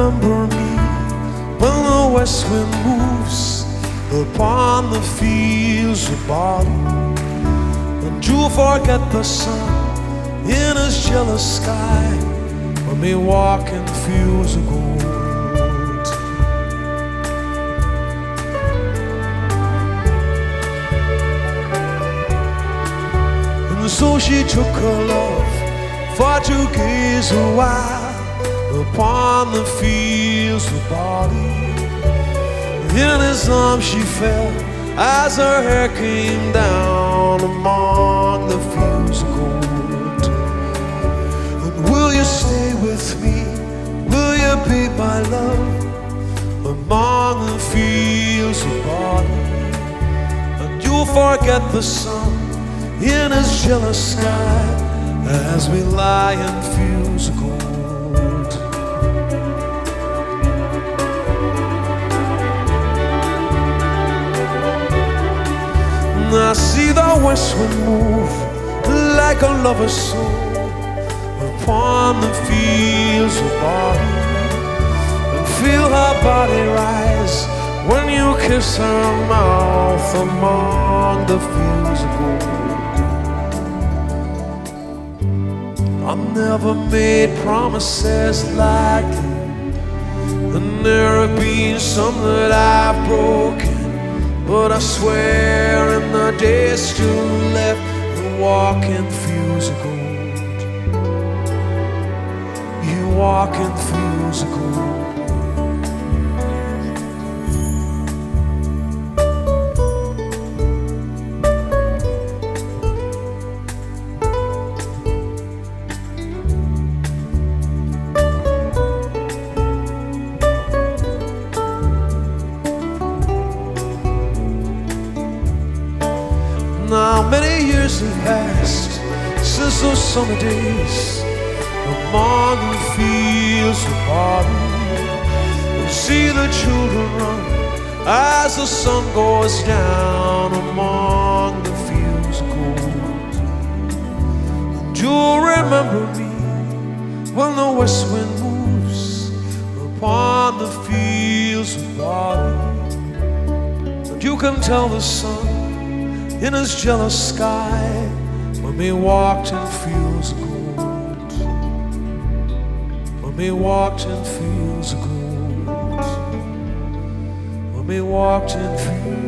remember me when the west wind moves upon the fields of barley? And you'll forget the sun in his jealous sky when we walk in fields of gold. And so she took her love for to gaze a while upon the fields of barley. In his arms she fell as her hair came down among the fields of gold. And will you stay with me? Will you be my love among the fields of barley? And you'll forget the sun in his jealous sky as we lie in fields of gold. I see the west wind move like a lover's soul upon the fields of barley, and feel her body rise when you kiss her mouth among the fields of gold. I've never made promises lightly, and there have been some that I've broken, but I swear in the days still left you walk in fields of gold. You walk in fields of gold. Now many years have passed since those summer days among the fields of barley. And see the children run as the sun goes down among the fields of gold. And you'll remember me when the west wind moves upon the fields of barley. And you can tell the sun in his jealous sky when we walked in fields of gold. When we walked in fields of gold. When we walked in fields.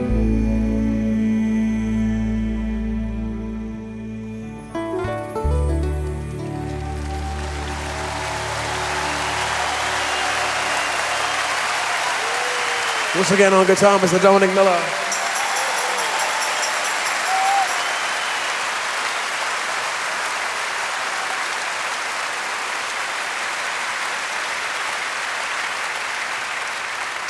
Once again on guitar, Mr. Dominic Miller.